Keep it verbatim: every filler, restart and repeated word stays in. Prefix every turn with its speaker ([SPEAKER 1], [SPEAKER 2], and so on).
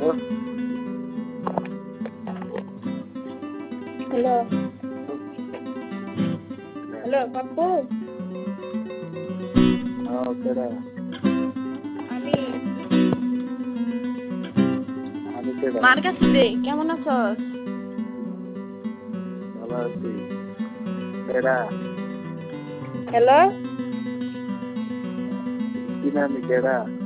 [SPEAKER 1] hello hello Pappu আমি মার কাছে দে কেমন আছস হ্যালো
[SPEAKER 2] কি নাম কেডা